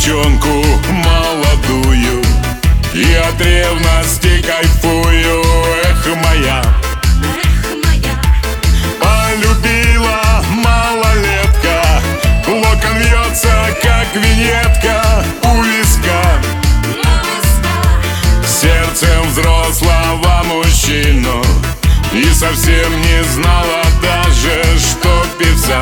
девчонку молодую, и от ревности кайфую. Эх, моя, полюбила малолетка, локон вьется, как виньетка у виска. Сердцем взрослого мужчину, и совсем не знала даже, что певца.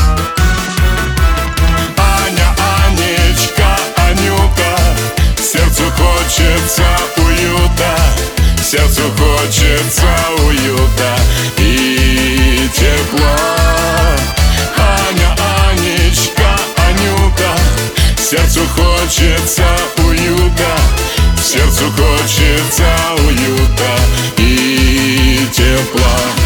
Аня, Анечка, Анюта, сердцу хочется уюта, сердцу хочется уюта и тепла. Аня, Анечка, Анюта, сердцу хочется уюта, сердцу хочется уюта и тепла.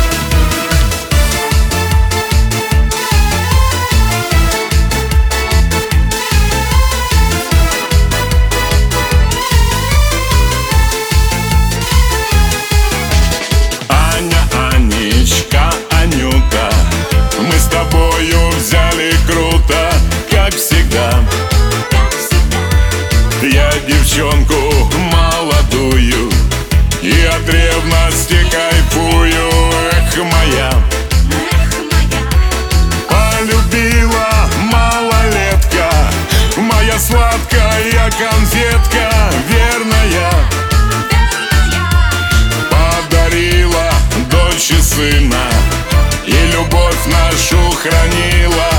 Анюта, мы с тобою взяли круто, как всегда. Я девчонку молодую, и от ревности кайфую. Эх, моя, полюбила малолетка, моя сладкая конфетка верная. Подарила дочь и сына, и любовь нашу хранила.